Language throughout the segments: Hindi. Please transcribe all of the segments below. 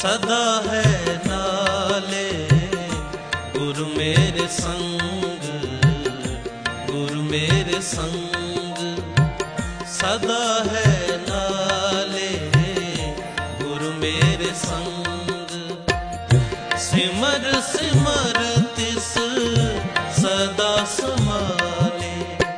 सदा है नाले गुरु मेरे संग, गुरु मेरे संग सदा है नाले गुरु मेरे संग। सिमर सिमर तिस सदा समाले,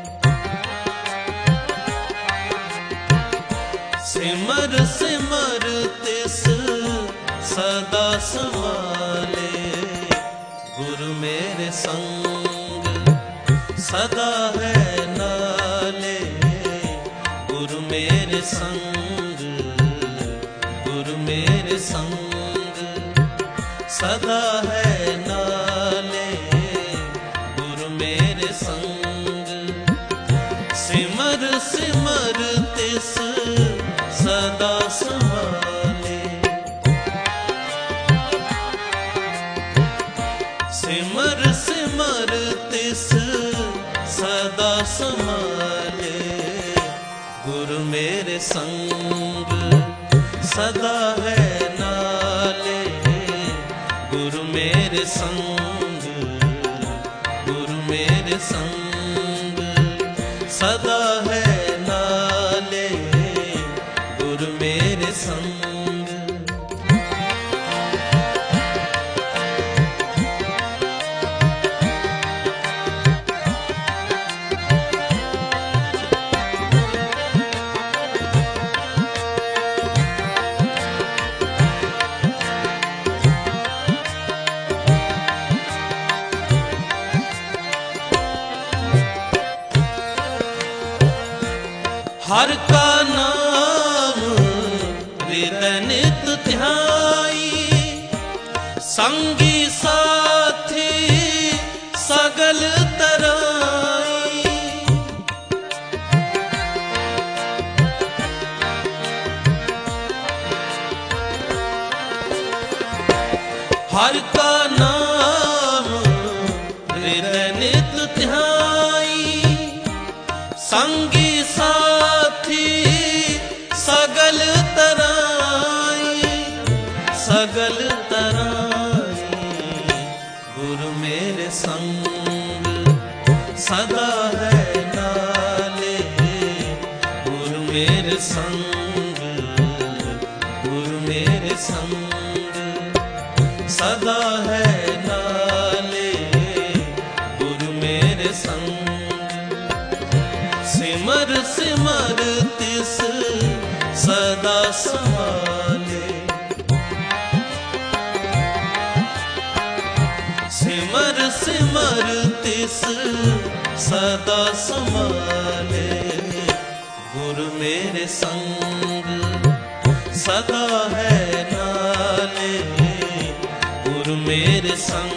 सिमर सिमर तिस सदा समाले गुरु मेरे संग सदा है नाले गुरु मेरे संग, गुरु मेरे संग सदा है नाले गुरु मेरे संग। सिमर सिमर तिस सदा समाले, सिमर सिमर तिस सदा समाले गुरु मेरे संग सदा है नाले गुरु मेरे संग, गुरु मेरे संग सदा है नाले गुरु मेरे संग। हर का नाम हृदय नित ध्याई, संगी साथी सगल तराई। हर का नाम हृदय नित ध्याई, संगी साथी सगल तराई, सगल तराई गुरु मेरे संग सदा है नाले गुरु मेरे संग, गुरु मेरे संग सदा है नाले गुरु मेरे संग। सिमर सिमर तिस सदा समाले, सिमर सिमर तिस सदा समाले गुरु मेरे संग सदा है नाले गुरु मेरे संग,